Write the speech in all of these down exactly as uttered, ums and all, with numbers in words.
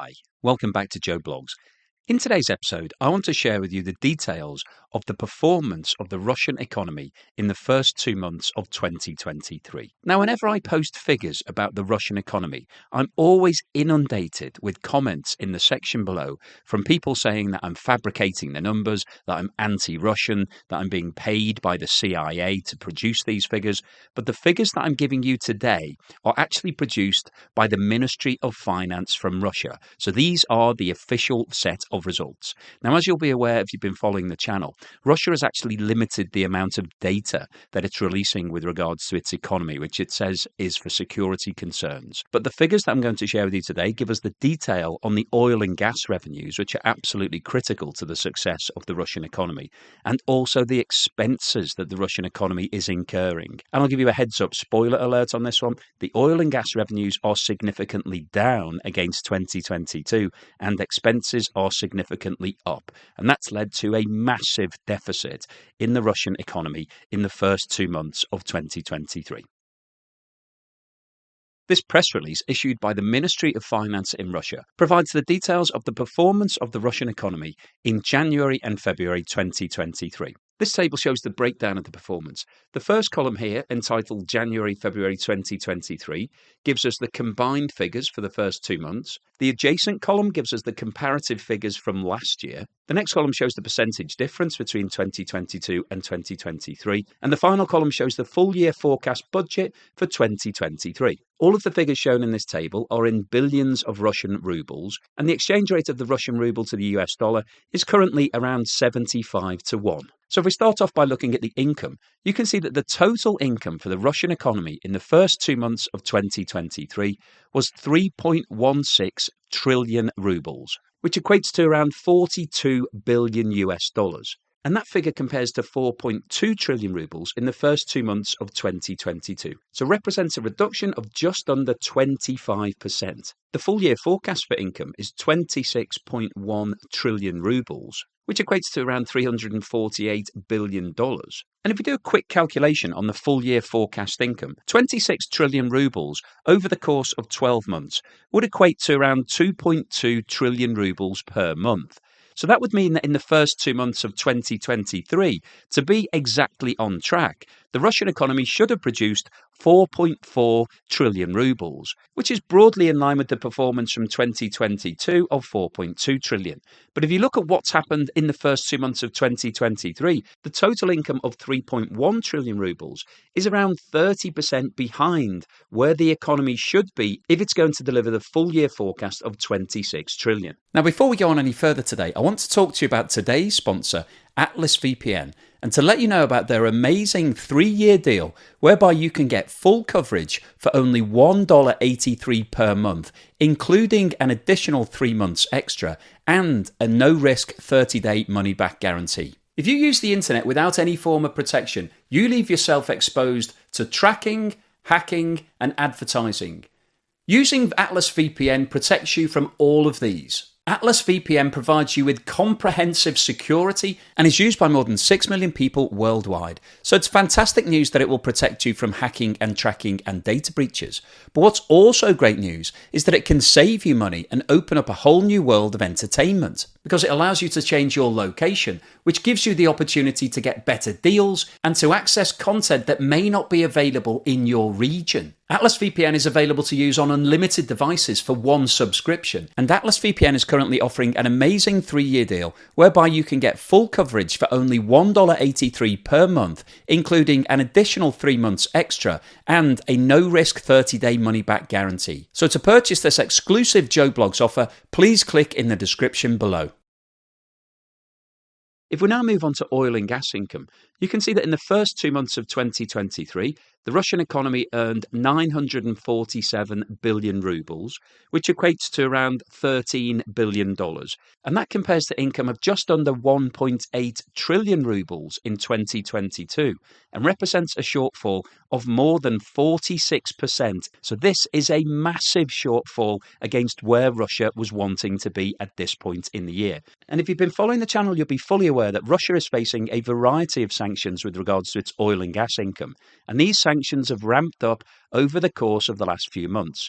Hi, welcome back to Joe Blogs. In today's episode, I want to share with you the details of the performance of the Russian economy in the first two months of twenty twenty-three. Now, whenever I post figures about the Russian economy, I'm always inundated with comments in the section below from people saying that I'm fabricating the numbers, that I'm anti-Russian, that I'm being paid by the C I A to produce these figures. But the figures that I'm giving you today are actually produced by the Ministry of Finance from Russia. So these are the official set of of results. Now, as you'll be aware if you've been following the channel, Russia has actually limited the amount of data that it's releasing with regards to its economy, which it says is for security concerns. But the figures that I'm going to share with you today give us the detail on the oil and gas revenues, which are absolutely critical to the success of the Russian economy, and also the expenses that the Russian economy is incurring. And I'll give you a heads up, spoiler alert on this one, the oil and gas revenues are significantly down against twenty twenty-two, and expenses are significantly up, and that's led to a massive deficit in the Russian economy in the first two months of twenty twenty-three. This press release issued by the Ministry of Finance in Russia provides the details of the performance of the Russian economy in January and February twenty twenty-three. This table shows the breakdown of the performance. The first column here, entitled January-February twenty twenty-three, gives us the combined figures for the first two months. The adjacent column gives us the comparative figures from last year. The next column shows the percentage difference between twenty twenty-two and twenty twenty-three. And the final column shows the full year forecast budget for twenty twenty-three. All of the figures shown in this table are in billions of Russian rubles, and the exchange rate of the Russian ruble to the U S dollar is currently around seventy-five to one. So if we start off by looking at the income, you can see that the total income for the Russian economy in the first two months of twenty twenty-three was three point one six trillion rubles, which equates to around forty-two billion U S dollars. And that figure compares to four point two trillion rubles in the first two months of twenty twenty-two. So represents a reduction of just under twenty-five percent. The full year forecast for income is twenty-six point one trillion rubles, which equates to around three hundred forty-eight billion dollars. And if we do a quick calculation on the full year forecast income, twenty-six trillion rubles over the course of twelve months would equate to around two point two trillion rubles per month. So that would mean that in the first two months of twenty twenty-three, to be exactly on track, the Russian economy should have produced four point four trillion rubles, which is broadly in line with the performance from twenty twenty-two of four point two trillion. But if you look at what's happened in the first two months of twenty twenty-three, the total income of three point one trillion rubles is around thirty percent behind where the economy should be if it's going to deliver the full year forecast of twenty-six trillion. Now, before we go on any further today, I want to talk to you about today's sponsor, Atlas V P N, and to let you know about their amazing three-year deal whereby you can get full coverage for only one dollar eighty-three per month, including an additional three months extra and a no-risk thirty-day money-back guarantee. If you use the internet without any form of protection, you leave yourself exposed to tracking, hacking, and advertising. Using Atlas V P N protects you from all of these. Atlas V P N provides you with comprehensive security and is used by more than six million people worldwide. So it's fantastic news that it will protect you from hacking and tracking and data breaches. But what's also great news is that it can save you money and open up a whole new world of entertainment, because it allows you to change your location, which gives you the opportunity to get better deals and to access content that may not be available in your region. Atlas V P N is available to use on unlimited devices for one subscription, and Atlas V P N is currently offering an amazing three-year deal whereby you can get full coverage for only one dollar eighty-three per month, including an additional three months extra and a no-risk thirty-day money-back guarantee. So to purchase this exclusive Joe Blogs offer, please click in the description below. If we now move on to oil and gas income, you can see that in the first two months of twenty twenty-three, the Russian economy earned nine hundred forty-seven billion rubles, which equates to around thirteen billion dollars. And that compares to income of just under one point eight trillion rubles in twenty twenty-two and represents a shortfall of more than forty-six percent. So this is a massive shortfall against where Russia was wanting to be at this point in the year. And if you've been following the channel, you'll be fully aware that Russia is facing a variety of sanctions with regards to its oil and gas income. And these sanctions have ramped up over the course of the last few months.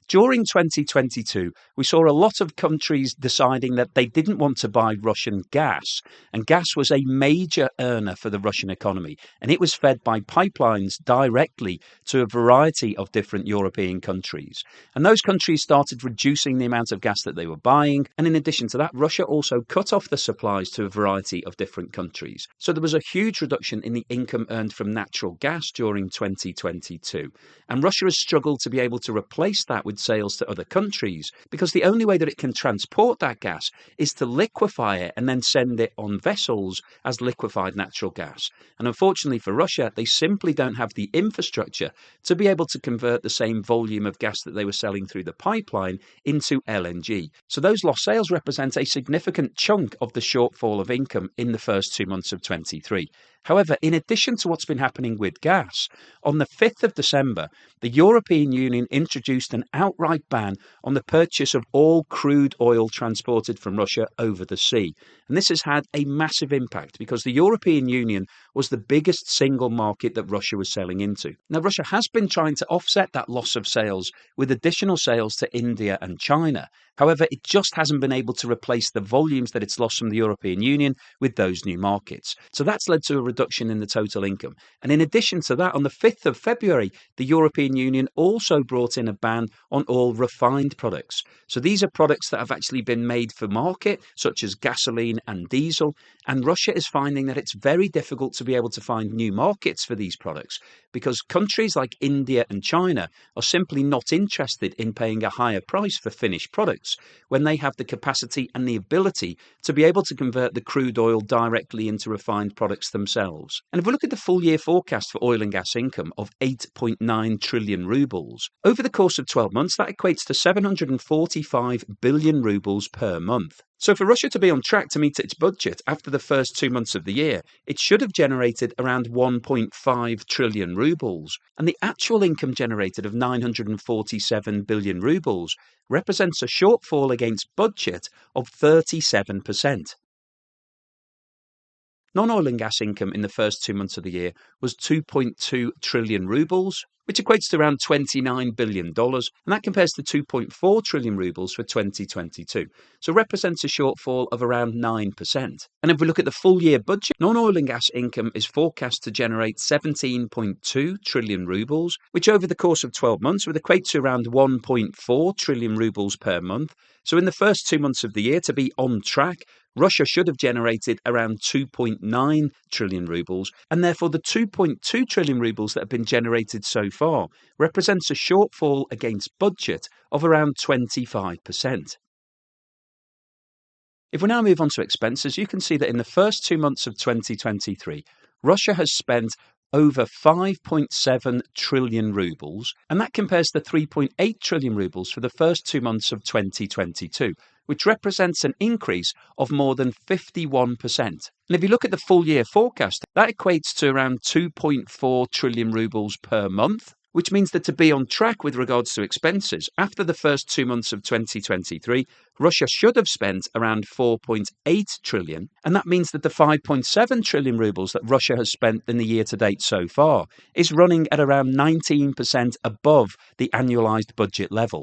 During twenty twenty-two, we saw a lot of countries deciding that they didn't want to buy Russian gas, and gas was a major earner for the Russian economy, and it was fed by pipelines directly to a variety of different European countries. And those countries started reducing the amount of gas that they were buying, and in addition to that, Russia also cut off the supplies to a variety of different countries. So there was a huge reduction in the income earned from natural gas during twenty twenty-two, and Russia has struggled to be able to replace that with sales to other countries, because the only way that it can transport that gas is to liquefy it and then send it on vessels as liquefied natural gas. And unfortunately for Russia, they simply don't have the infrastructure to be able to convert the same volume of gas that they were selling through the pipeline into L N G. So those lost sales represent a significant chunk of the shortfall of income in the first two months of twenty-three. However, in addition to what's been happening with gas, on the fifth of December, the European Union introduced an outright ban on the purchase of all crude oil transported from Russia over the sea. And this has had a massive impact because the European Union was the biggest single market that Russia was selling into. Now, Russia has been trying to offset that loss of sales with additional sales to India and China. However, it just hasn't been able to replace the volumes that it's lost from the European Union with those new markets. So that's led to a reduction in the total income. And in addition to that, on the fifth of February, the European Union also brought in a ban on all refined products. So these are products that have actually been made for market, such as gasoline and diesel. And Russia is finding that it's very difficult to be able to find new markets for these products because countries like India and China are simply not interested in paying a higher price for finished products when they have the capacity and the ability to be able to convert the crude oil directly into refined products themselves. And if we look at the full year forecast for oil and gas income of eight point nine trillion rubles, over the course of twelve months, that equates to seven hundred forty-five billion rubles per month. So for Russia to be on track to meet its budget after the first two months of the year, it should have generated around one point five trillion rubles. And the actual income generated of nine hundred forty-seven billion rubles represents a shortfall against budget of thirty-seven percent. Non-oil and gas income in the first two months of the year was two point two trillion rubles, which equates to around twenty-nine billion dollars, and that compares to two point four trillion rubles for twenty twenty-two. So represents a shortfall of around nine percent. And if we look at the full year budget, non-oil and gas income is forecast to generate seventeen point two trillion rubles, which over the course of twelve months would equate to around one point four trillion rubles per month. So in the first two months of the year, to be on track, Russia should have generated around two point nine trillion rubles, and therefore the two point two trillion rubles that have been generated so far represents a shortfall against budget of around twenty-five percent. If we now move on to expenses, you can see that in the first two months of twenty twenty-three, Russia has spent over five point seven trillion rubles, and that compares to three point eight trillion rubles for the first two months of twenty twenty-two, which represents an increase of more than fifty-one percent. And if you look at the full year forecast, that equates to around two point four trillion rubles per month, which means that to be on track with regards to expenses, after the first two months of twenty twenty-three, Russia should have spent around four point eight trillion, and that means that the five point seven trillion rubles that Russia has spent in the year to date so far is running at around nineteen percent above the annualized budget level.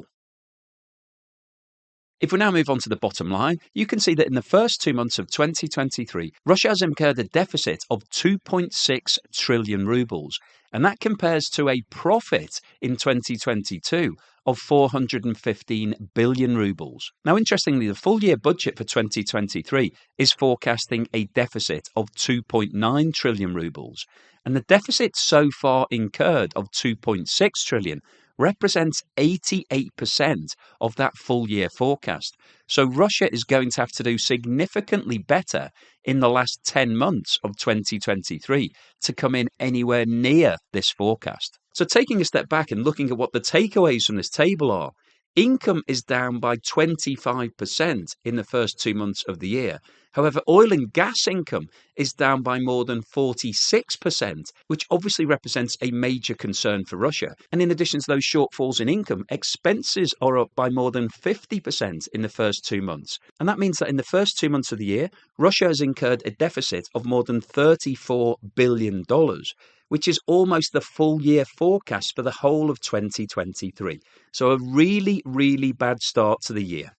If we now move on to the bottom line, you can see that in the first two months of twenty twenty-three, Russia has incurred a deficit of two point six trillion rubles, and that compares to a profit in twenty twenty-two of four hundred fifteen billion rubles. Now, interestingly, the full year budget for twenty twenty-three is forecasting a deficit of two point nine trillion rubles, and the deficit so far incurred of two point six trillion represents eighty-eight percent of that full year forecast. So Russia is going to have to do significantly better in the last ten months of twenty twenty-three to come in anywhere near this forecast. So taking a step back and looking at what the takeaways from this table are, income is down by twenty-five percent in the first two months of the year. However, oil and gas income is down by more than forty-six percent, which obviously represents a major concern for Russia. And in addition to those shortfalls in income, expenses are up by more than fifty percent in the first two months. And that means that in the first two months of the year, Russia has incurred a deficit of more than thirty-four billion dollars, which is almost the full year forecast for the whole of twenty twenty-three. So a really, really bad start to the year.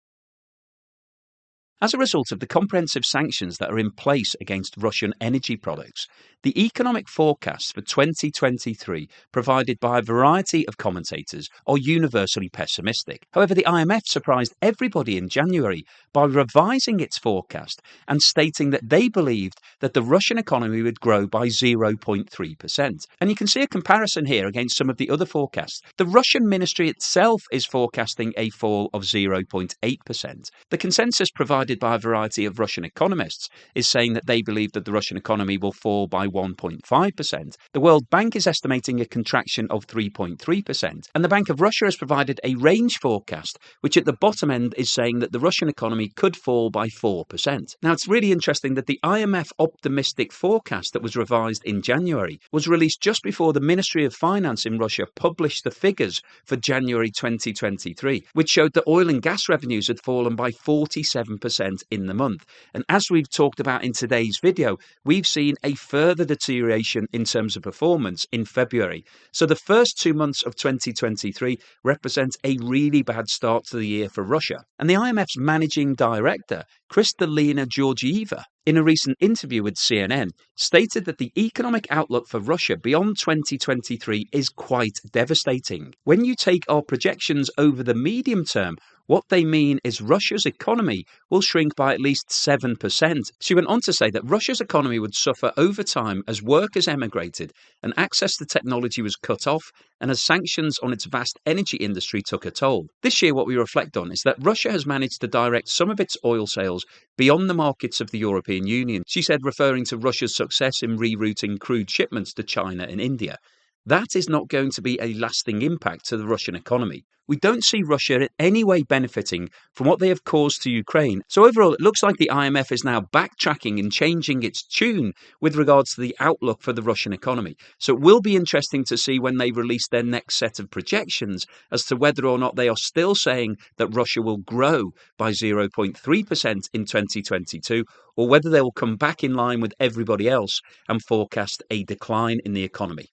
As a result of the comprehensive sanctions that are in place against Russian energy products, the economic forecasts for twenty twenty-three provided by a variety of commentators are universally pessimistic. However, the I M F surprised everybody in January by revising its forecast and stating that they believed that the Russian economy would grow by zero point three percent. And you can see a comparison here against some of the other forecasts. The Russian ministry itself is forecasting a fall of zero point eight percent. The consensus provided by a variety of Russian economists is saying that they believe that the Russian economy will fall by one point five percent. The World Bank is estimating a contraction of three point three percent. And the Bank of Russia has provided a range forecast, which at the bottom end is saying that the Russian economy could fall by four percent. Now, it's really interesting that the I M F optimistic forecast that was revised in January was released just before the Ministry of Finance in Russia published the figures for January twenty twenty-three, which showed that oil and gas revenues had fallen by forty-seven percent in the month. And as we've talked about in today's video, we've seen a further deterioration in terms of performance in February. So the first two months of twenty twenty-three represent a really bad start to the year for Russia. And the I M F's managing director, Kristalina Georgieva, in a recent interview with C N N, stated that the economic outlook for Russia beyond twenty twenty-three is quite devastating. When you take our projections over the medium term, what they mean is Russia's economy will shrink by at least seven percent. She went on to say that Russia's economy would suffer over time as workers emigrated and access to technology was cut off and as sanctions on its vast energy industry took a toll. This year, what we reflect on is that Russia has managed to direct some of its oil sales beyond the markets of the European Union, she said, referring to Russia's success in rerouting crude shipments to China and India. That is not going to be a lasting impact to the Russian economy. We don't see Russia in any way benefiting from what they have caused to Ukraine. So overall, it looks like the I M F is now backtracking and changing its tune with regards to the outlook for the Russian economy. So it will be interesting to see when they release their next set of projections as to whether or not they are still saying that Russia will grow by zero point three percent in twenty twenty-two, or whether they will come back in line with everybody else and forecast a decline in the economy.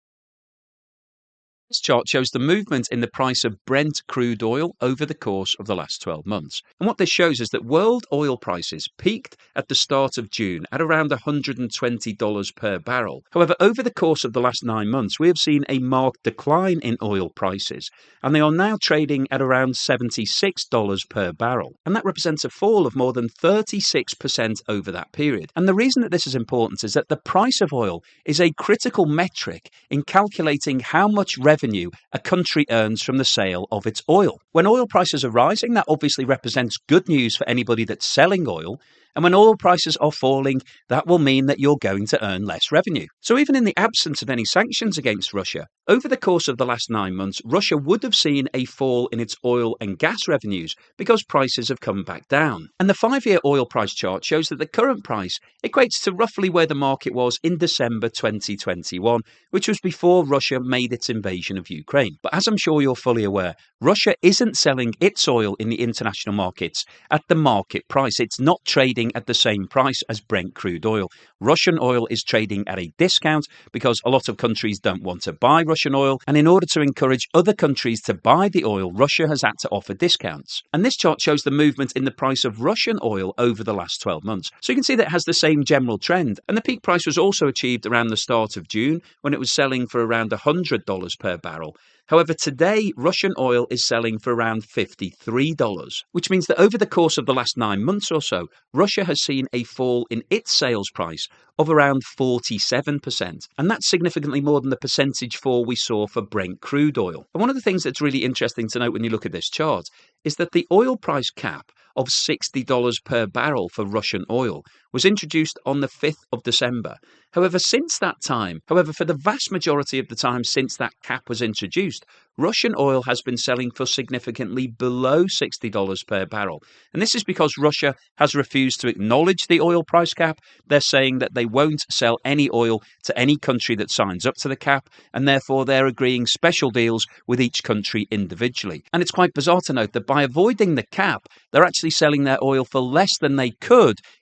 This chart shows the movement in the price of Brent crude oil over the course of the last twelve months. And what this shows is that world oil prices peaked at the start of June at around one hundred twenty dollars per barrel. However, over the course of the last nine months, we have seen a marked decline in oil prices, and they are now trading at around seventy-six dollars per barrel. And that represents a fall of more than thirty-six percent over that period. And the reason that this is important is that the price of oil is a critical metric in calculating how much revenue revenue a country earns from the sale of its oil. When oil prices are rising, that obviously represents good news for anybody that's selling oil. And when oil prices are falling, that will mean that you're going to earn less revenue. So even in the absence of any sanctions against Russia, over the course of the last nine months, Russia would have seen a fall in its oil and gas revenues because prices have come back down. And the five-year oil price chart shows that the current price equates to roughly where the market was in December twenty twenty-one, which was before Russia made its invasion of Ukraine. But as I'm sure you're fully aware, Russia isn't selling its oil in the international markets at the market price. It's not trading at the same price as Brent crude oil. Russian oil is trading at a discount because a lot of countries don't want to buy Russian oil, and in order to encourage other countries to buy the oil, Russia has had to offer discounts. And this chart shows the movement in the price of Russian oil over the last twelve months. So you can see that it has the same general trend, and the peak price was also achieved around the start of June when it was selling for around one hundred dollars per barrel. However, today, Russian oil is selling for around fifty-three dollars, which means that over the course of the last nine months or so, Russia has seen a fall in its sales price of around forty-seven percent. And that's significantly more than the percentage fall we saw for Brent crude oil. And one of the things that's really interesting to note when you look at this chart is that the oil price cap of sixty dollars per barrel for Russian oil was introduced on the fifth of December. However, since that time, however, for the vast majority of the time since that cap was introduced, Russian oil has been selling for significantly below sixty dollars per barrel. And this is because Russia has refused to acknowledge the oil price cap. They're saying that they won't sell any oil to any country that signs up to the cap, and therefore they're agreeing special deals with each country individually. And it's quite bizarre to note that by avoiding the cap, they're actually selling their oil for less than they could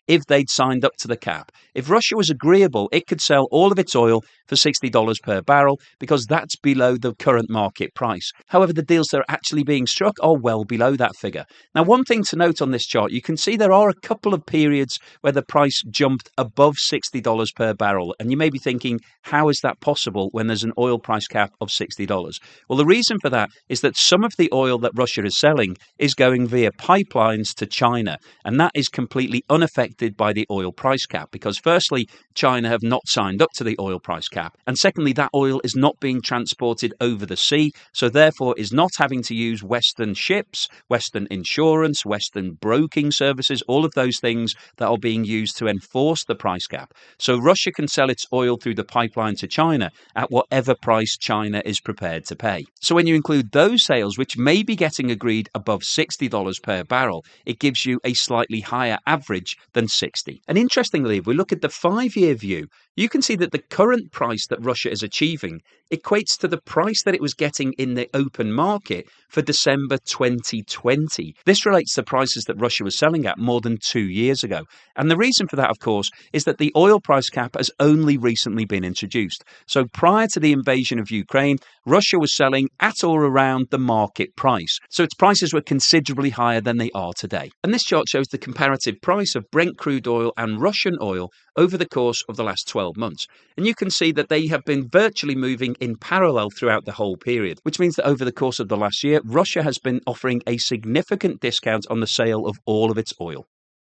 if they'd signed up to the cap. If Russia was agreeable, it could sell all of its oil for sixty dollars per barrel because that's below the current market price. However, the deals that are actually being struck are well below that figure. Now, one thing to note on this chart, you can see there are a couple of periods where the price jumped above sixty dollars per barrel. And you may be thinking, how is that possible when there's an oil price cap of sixty dollars? Well, the reason for that is that some of the oil that Russia is selling is going via pipelines to China. And that is completely unaffected by the oil price cap because, firstly, China have not signed up to the oil price cap. And secondly, that oil is not being transported over the sea, so therefore is not having to use Western ships, Western insurance, Western broking services, all of those things that are being used to enforce the price cap. So Russia can sell its oil through the pipeline to China at whatever price China is prepared to pay. So when you include those sales, which may be getting agreed above sixty dollars per barrel, it gives you a slightly higher average than sixty. And interestingly, if we look at the five-year view, you can see that the current price that Russia is achieving equates to the price that it was getting in the open market for December twenty twenty. This relates to prices that Russia was selling at more than two years ago. And the reason for that, of course, is that the oil price cap has only recently been introduced. So prior to the invasion of Ukraine, Russia was selling at or around the market price. So its prices were considerably higher than they are today. And this chart shows the comparative price of Brent crude oil and Russian oil over the course of the last twelve months. And you can see that they have been virtually moving in parallel throughout the whole period, which means that over the course of the last year, Russia has been offering a significant discount on the sale of all of its oil.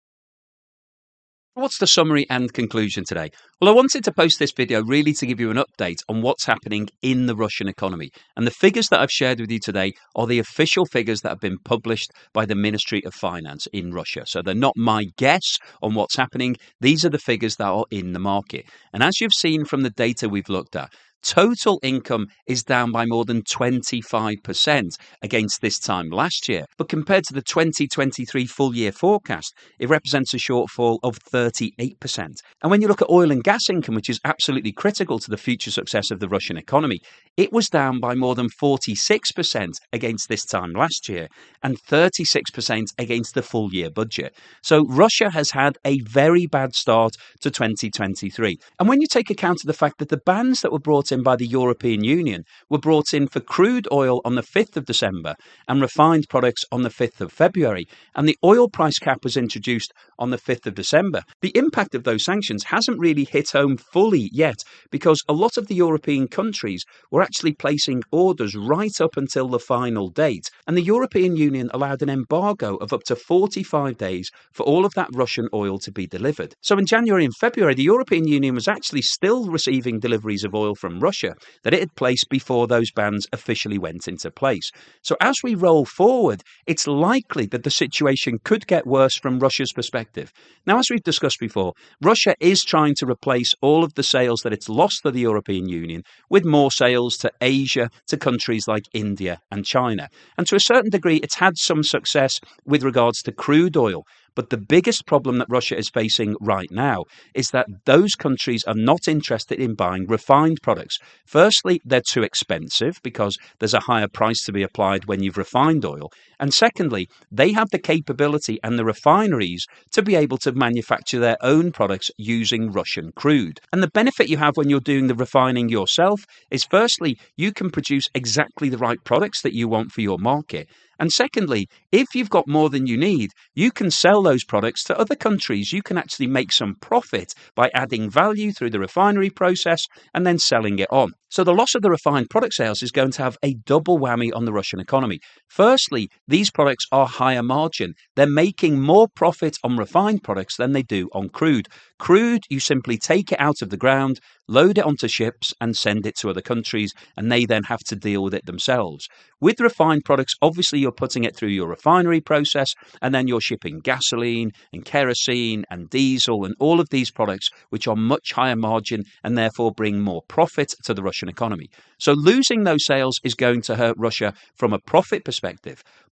What's the summary and conclusion today? Well, I wanted to post this video really to give you an update on what's happening in the Russian economy. And the figures that I've shared with you today are the official figures that have been published by the Ministry of Finance in Russia. So they're not my guess on what's happening. These are the figures that are in the market. And as you've seen from the data we've looked at, total income is down by more than twenty-five percent against this time last year. But compared to the twenty twenty-three full year forecast, it represents a shortfall of thirty-eight percent. And when you look at oil and gas income, which is absolutely critical to the future success of the Russian economy, it was down by more than forty-six percent against this time last year and thirty-six percent against the full year budget. So Russia has had a very bad start to twenty twenty-three. And when you take account of the fact that the bans that were brought in by the European Union were brought in for crude oil on the fifth of December and refined products on the fifth of February, and the oil price cap was introduced on the fifth of December, the impact of those sanctions hasn't really hit home fully yet because a lot of the European countries were actually placing orders right up until the final date, and the European Union allowed an embargo of up to forty-five days for all of that Russian oil to be delivered. So in January and February, the European Union was actually still receiving deliveries of oil from Russia that it had placed before those bans officially went into place. So as we roll forward, it's likely that the situation could get worse from Russia's perspective. Now, as we've discussed before, Russia is trying to replace all of the sales that it's lost to the European Union with more sales to Asia, to countries like India and China. And to a certain degree, it's had some success with regards to crude oil. But the biggest problem that Russia is facing right now is that those countries are not interested in buying refined products. Firstly, they're too expensive because there's a higher price to be applied when you've refined oil. And secondly, they have the capability and the refineries to be able to manufacture their own products using Russian crude. And the benefit you have when you're doing the refining yourself is, firstly, you can produce exactly the right products that you want for your market. And secondly, if you've got more than you need, you can sell those products to other countries. You can actually make some profit by adding value through the refinery process and then selling it on. So the loss of the refined product sales is going to have a double whammy on the Russian economy. Firstly, these products are higher margin. They're making more profit on refined products than they do on crude. Crude, you simply take it out of the ground, load it onto ships and send it to other countries, and they then have to deal with it themselves. With refined products, obviously you're putting it through your refinery process, and then you're shipping gasoline and kerosene and diesel and all of these products which are much higher margin and therefore bring more profit to the Russian economy. So losing those sales is going to hurt Russia from a profit perspective.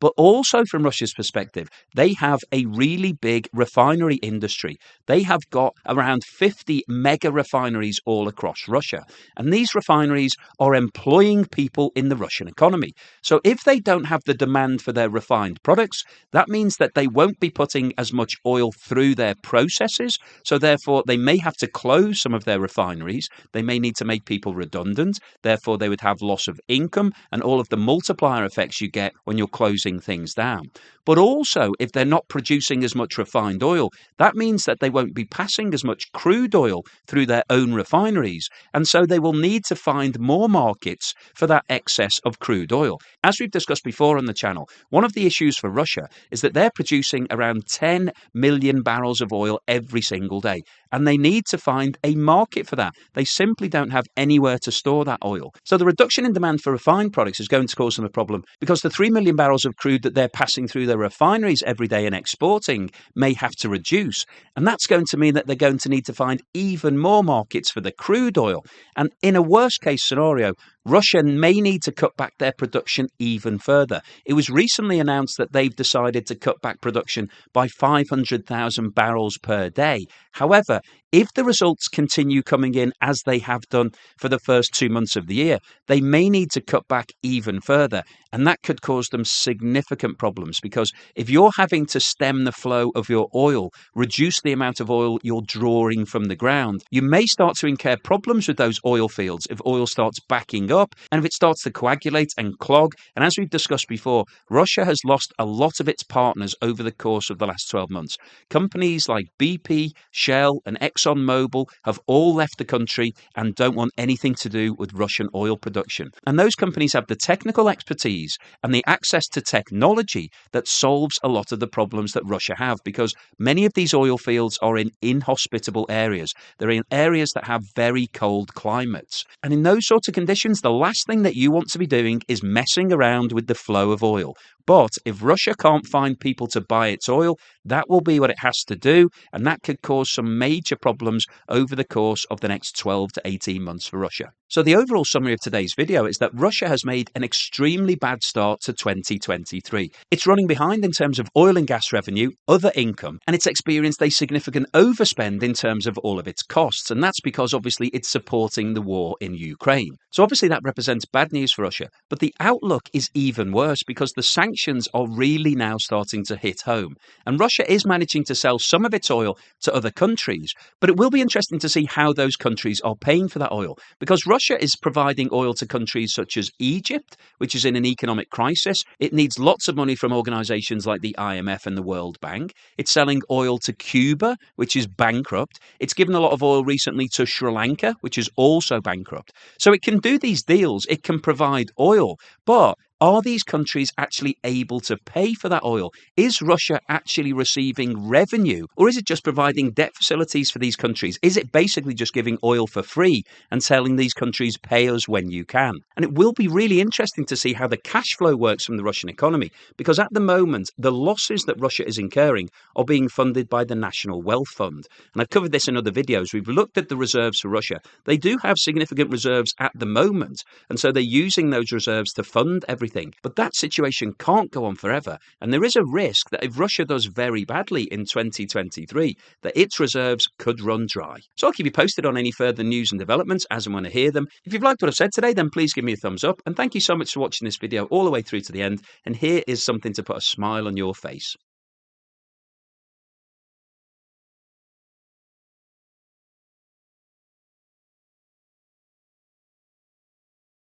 But also from Russia's perspective, they have a really big refinery industry. They have got around fifty mega refineries all across Russia. And these refineries are employing people in the Russian economy. So if they don't have the demand for their refined products, that means that they won't be putting as much oil through their processes. So therefore, they may have to close some of their refineries. They may need to make people redundant. Therefore, they would have loss of income and all of the multiplier effects you get when you're closing things down. But also, if they're not producing as much refined oil, that means that they won't be passing as much crude oil through their own refineries. And so they will need to find more markets for that excess of crude oil. As we've discussed before on the channel, one of the issues for Russia is that they're producing around ten million barrels of oil every single day. And they need to find a market for that. They simply don't have anywhere to store that oil. So the reduction in demand for refined products is going to cause them a problem because the three million barrels of crude that they're passing through their refineries every day and exporting may have to reduce. And that's going to mean that they're going to need to find even more markets for the crude oil. And in a worst case scenario, Russia may need to cut back their production even further. It was recently announced that they've decided to cut back production by five hundred thousand barrels per day. However, if the results continue coming in as they have done for the first two months of the year, they may need to cut back even further. And that could cause them significant problems because if you're having to stem the flow of your oil, reduce the amount of oil you're drawing from the ground, you may start to incur problems with those oil fields if oil starts backing up and if it starts to coagulate and clog. And as we've discussed before, Russia has lost a lot of its partners over the course of the last twelve months. Companies like B P, Shell and ExxonMobil have all left the country and don't want anything to do with Russian oil production. And those companies have the technical expertise and the access to technology that solves a lot of the problems that Russia have because many of these oil fields are in inhospitable areas. They're in areas that have very cold climates. And in those sorts of conditions, the last thing that you want to be doing is messing around with the flow of oil. But if Russia can't find people to buy its oil, that will be what it has to do, and that could cause some major problems over the course of the next twelve to eighteen months for Russia. So the overall summary of today's video is that Russia has made an extremely bad start to twenty twenty-three. It's running behind in terms of oil and gas revenue, other income, and it's experienced a significant overspend in terms of all of its costs, and that's because obviously it's supporting the war in Ukraine. So obviously that represents bad news for Russia, but the outlook is even worse because the sanctions are really now starting to hit home. And Russia is managing to sell some of its oil to other countries, but it will be interesting to see how those countries are paying for that oil because Russia is providing oil to countries such as Egypt, which is in an economic crisis. It needs lots of money from organizations like the I M F and the World Bank. It's selling oil to Cuba, which is bankrupt. It's given a lot of oil recently to Sri Lanka, which is also bankrupt. So it can do these deals. It can provide oil, but are these countries actually able to pay for that oil? Is Russia actually receiving revenue? Or is it just providing debt facilities for these countries? Is it basically just giving oil for free and telling these countries pay us when you can? And it will be really interesting to see how the cash flow works from the Russian economy because at the moment, the losses that Russia is incurring are being funded by the National Wealth Fund. And I've covered this in other videos. We've looked at the reserves for Russia. They do have significant reserves at the moment. And so they're using those reserves to fund everything. But that situation can't go on forever. And there is a risk that if Russia does very badly in twenty twenty-three, that its reserves could run dry. So I'll keep you posted on any further news and developments as and when I hear them. If you've liked what I've said today, then please give me a thumbs up. And thank you so much for watching this video all the way through to the end. And here is something to put a smile on your face.